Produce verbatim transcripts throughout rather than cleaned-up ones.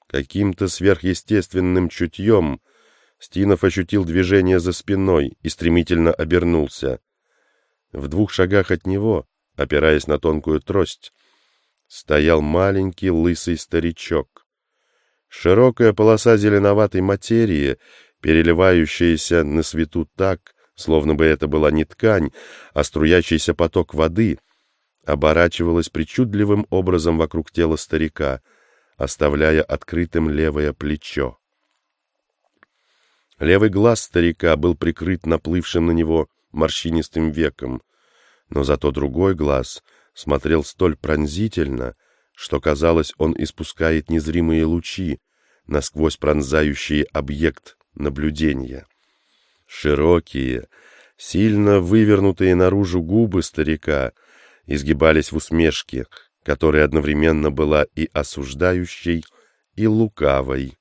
Каким-то сверхъестественным чутьем Стинов ощутил движение за спиной и стремительно обернулся. В двух шагах от него, опираясь на тонкую трость, стоял маленький лысый старичок. Широкая полоса зеленоватой материи, переливающаяся на свету так, словно бы это была не ткань, а струящийся поток воды, оборачивалась причудливым образом вокруг тела старика, оставляя открытым левое плечо. Левый глаз старика был прикрыт наплывшим на него морщинистым веком, но зато другой глаз смотрел столь пронзительно, что, казалось, он испускает незримые лучи, насквозь пронзающие объект наблюдения. Широкие, сильно вывернутые наружу губы старика изгибались в усмешке, которая одновременно была и осуждающей, и лукавой.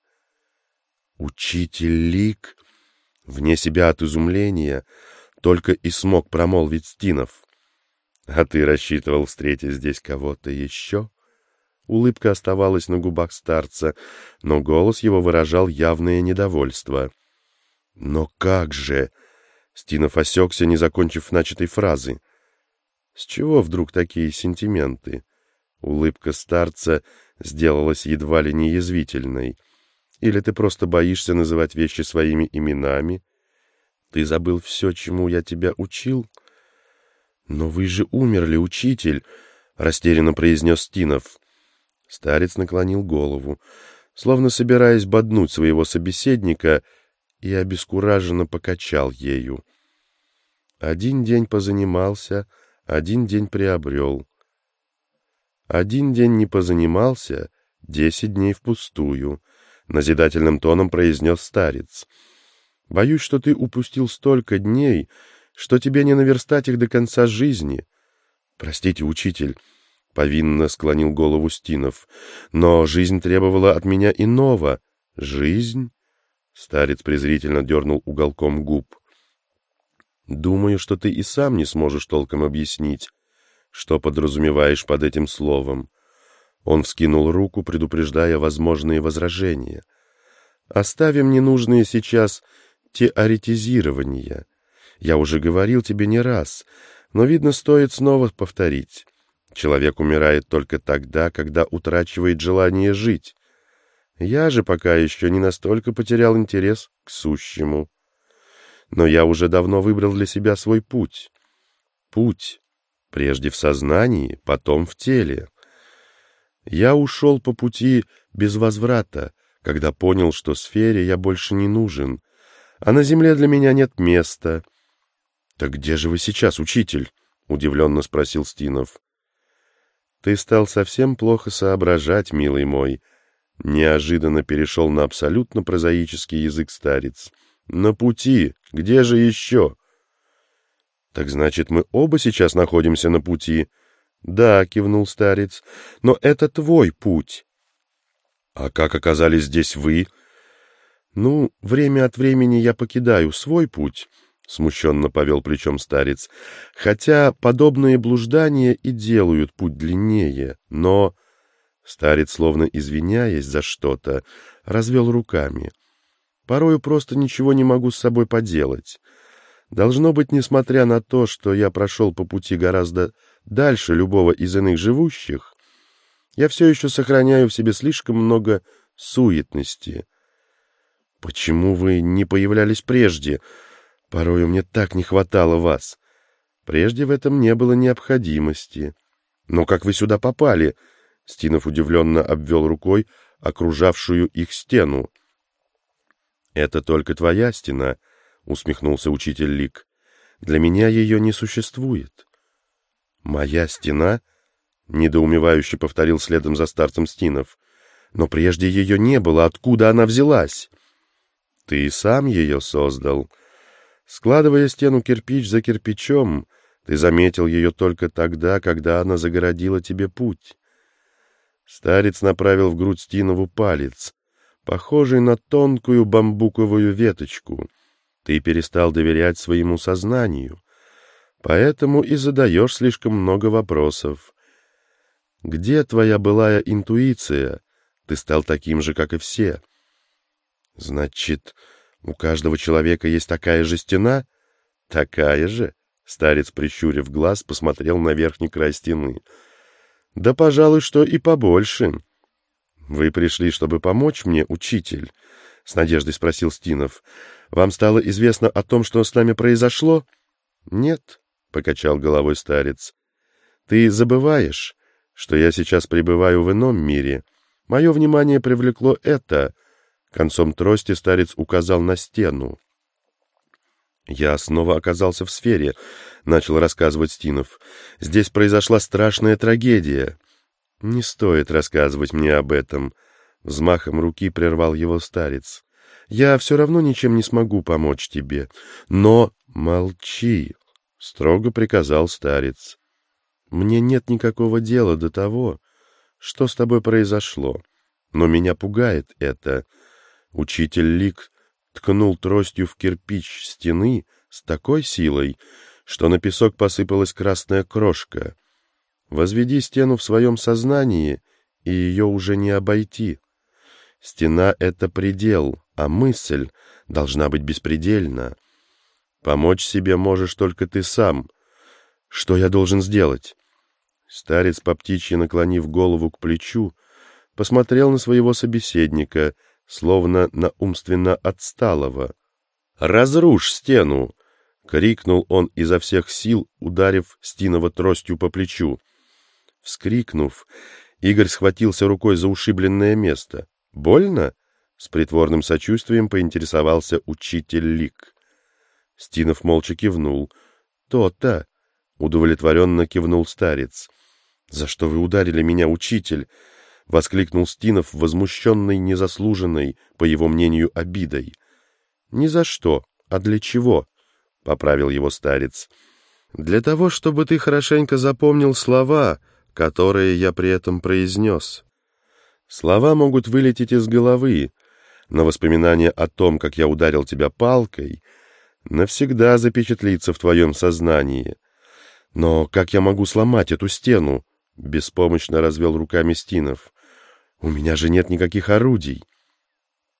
«Учитель Лик!» Вне себя от изумления только и смог промолвить Стинов. «А ты рассчитывал встретить здесь кого-то еще?» Улыбка оставалась на губах старца, но голос его выражал явное недовольство. «Но как же?» Стинов осекся, не закончив начатой фразы. «С чего вдруг такие сентименты?» Улыбка старца сделалась едва ли не язвительной. «Или ты просто боишься называть вещи своими именами? Ты забыл все, чему я тебя учил?» «Но вы же умерли, учитель!» — растерянно произнес Стинов. Старец наклонил голову, словно собираясь боднуть своего собеседника, и обескураженно покачал ею. Один день позанимался, один день приобрел. Один день не позанимался, десять дней впустую, — назидательным тоном произнес старец. Боюсь, что ты упустил столько дней, что тебе не наверстать их до конца жизни. Простите, учитель, — повинно склонил голову Стинов, — но жизнь требовала от меня иного. Жизнь? Старец презрительно дернул уголком губ. Думаю, что ты и сам не сможешь толком объяснить, что подразумеваешь под этим словом. Он вскинул руку, предупреждая возможные возражения. Оставим ненужные сейчас теоретизирования. Я уже говорил тебе не раз, но, видно, стоит снова повторить. Человек умирает только тогда, когда утрачивает желание жить. Я же пока еще не настолько потерял интерес к сущему. Но я уже давно выбрал для себя свой путь. Путь, прежде в сознании, потом в теле. Я ушел по пути без возврата, когда понял, что сфере я больше не нужен, а на земле для меня нет места. — Так где же вы сейчас, учитель? — удивленно спросил Стинов. — Ты стал совсем плохо соображать, милый мой. Неожиданно перешел на абсолютно прозаический язык старец. — На пути. Где же еще? — Так значит, мы оба сейчас находимся на пути? — Да, — кивнул старец, — но это твой путь. — А как оказались здесь вы? — Ну, время от времени я покидаю свой путь, — смущенно повел плечом старец, — хотя подобные блуждания и делают путь длиннее, но... Старец, словно извиняясь за что-то, развел руками. Порою просто ничего не могу с собой поделать. Должно быть, несмотря на то, что я прошел по пути гораздо дальше любого из иных живущих, я все еще сохраняю в себе слишком много суетности. Почему вы не появлялись прежде? Порою мне так не хватало вас. Прежде в этом не было необходимости. Но как вы сюда попали? Стинов удивленно обвел рукой окружавшую их стену. «Это только твоя стена», — усмехнулся учитель Лик. «Для меня ее не существует». «Моя стена?» — недоумевающе повторил следом за старцем Стинов. «Но прежде ее не было. Откуда она взялась?» «Ты сам ее создал. Складывая стену кирпич за кирпичом, ты заметил ее только тогда, когда она загородила тебе путь». Старец направил в грудь Стинову палец, похожий на тонкую бамбуковую веточку. Ты перестал доверять своему сознанию, поэтому и задаешь слишком много вопросов. Где твоя былая интуиция, Ты стал таким же, как и все. Значит, у каждого человека есть такая же стена? Такая же? Старец, прищурив глаз, посмотрел на верхний край стены. Да, пожалуй, что и побольше. Вы пришли, чтобы помочь мне, учитель? С надеждой спросил Стинов. Вам стало известно о том, что с нами произошло? Нет, покачал головой старец. Ты забываешь, что я сейчас пребываю в ином мире. Мое внимание привлекло это. Концом трости старец указал на стену. «Я снова оказался в сфере», — начал рассказывать Стинов. «Здесь произошла страшная трагедия». «Не стоит рассказывать мне об этом», — взмахом руки прервал его старец. «Я все равно ничем не смогу помочь тебе. Но молчи», — строго приказал старец. «Мне нет никакого дела до того, что с тобой произошло, но меня пугает это». Учитель Лик ткнул тростью в кирпич стены с такой силой, что на песок посыпалась красная крошка. Возведи стену в своем сознании, и ее уже не обойти. Стена — это предел, а мысль должна быть беспредельна. Помочь себе можешь только ты сам. Что я должен сделать? Старец, по птичьи наклонив голову к плечу, посмотрел на своего собеседника, словно на умственно отсталого. «Разрушь стену!» — крикнул он изо всех сил, ударив Стинова тростью по плечу. Вскрикнув, Игорь схватился рукой за ушибленное место. «Больно?» — с притворным сочувствием поинтересовался учитель Лик. Стинов молча кивнул. «То-то!» — удовлетворенно кивнул старец. «За что вы ударили меня, учитель?» — воскликнул Стинов, возмущенный незаслуженной, по его мнению, обидой. «Ни за что, а для чего?» — поправил его старец. «Для того, чтобы ты хорошенько запомнил слова, которые я при этом произнес. Слова могут вылететь из головы, но воспоминание о том, как я ударил тебя палкой, навсегда запечатлится в твоем сознании. Но как я могу сломать эту стену?» — беспомощно развел руками Стинов. «У меня же нет никаких орудий».